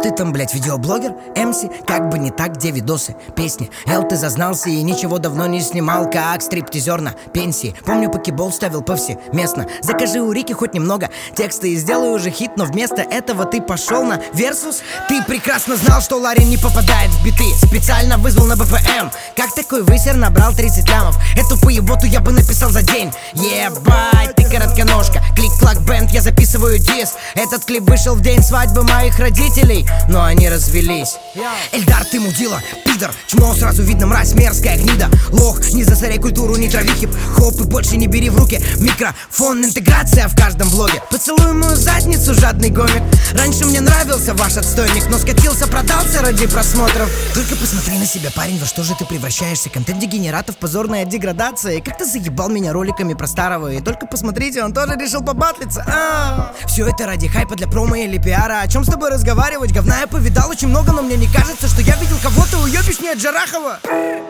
ты там, блять, видеоблогер? МС, как бы не так, где видосы, песни. Эл, ты зазнался и ничего давно не снимал, как стриптизер на пенсии. Помню, покебол ставил повсеместно. Закажи у Рики хоть немного текста и сделай уже хит, но вместо этого ты пошел на версус. Ты прекрасно знал, что Ларин не попадает в биты, специально вызвал на БПМ. Как такой высер набрал 30 лямов? Эту поеботу я бы написал за день. Ебать, ты коротконожка, клик-клак бенд, я записываю дис. Этот клип вышел в день свадьбы моих родителей, но они развелись. Эльдар, ты мудила, пидор, чмо, сразу видно мразь, мерзкая гнида. Лох, не засоряй культуру, не трави хип-хоп и больше не бери в руки микрофон, интеграция в каждом влоге. Поцелуй мою задницу, жадный гомик. Раньше мне нравился ваш отстойник, но скатился, продался ради просмотров. Только посмотри на себя, парень, во что же ты превращаешься. Контент дегенератов, позорная деградация. И как ты заебал меня роликами про старого. И только посмотрите, он тоже решил побатлиться. Все это ради хайпа для промо или пиара. О чем с тобой разговаривать? Говна я повидал очень много, но мне не кажется, что я видел кого-то уебищнее Джарахова.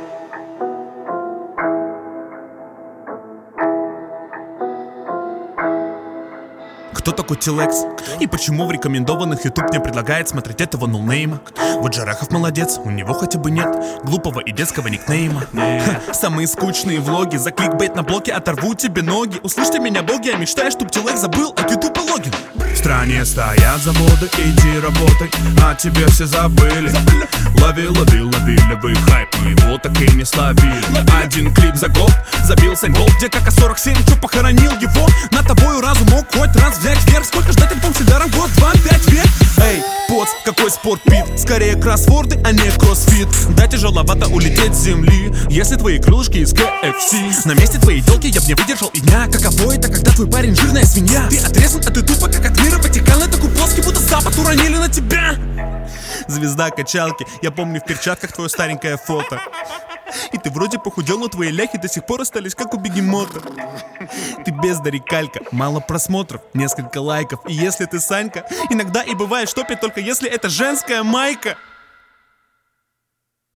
Кто такой Тилекс? И почему в рекомендованных YouTube не предлагает смотреть этого ноунейма? Вот Джарахов молодец, у него хотя бы нет глупого и детского никнейма. Самые скучные влоги, за кликбейт на блоке оторву тебе ноги. Услышьте меня, боги, я мечтаю, чтоб Тилекс забыл от YouTube и логин. В стране стоят заводы, иди работай, а тебе все забыли. Лови, ловили хайп, мы его так и не словили. Один клип за год забил 7 гол, где как 47, чё похоронил его? На тобою разум мог хоть раз взять вверх. Сколько ждать альбом с Эльдаром? Год, 2, 5 век. Эй, поц, какой спортпит? Скорее кроссворды, а не кроссфит. Да тяжеловато улететь с земли, если твои крылышки из KFC. На месте твоей телки я б не выдержал и дня. Каково это, когда твой парень жирная свинья? Ты отрезан от ютуба, как от мира вертикально, такой плоский, будто запад уронили на тебя. Звезда качалки, я помню в перчатках твое старенькое фото. И ты вроде похудел, но твои ляхи до сих пор остались как у бегемота. Ты бездарь, калька, мало просмотров, несколько лайков. И если ты Санька, иногда и бывает штопит, только если это женская майка.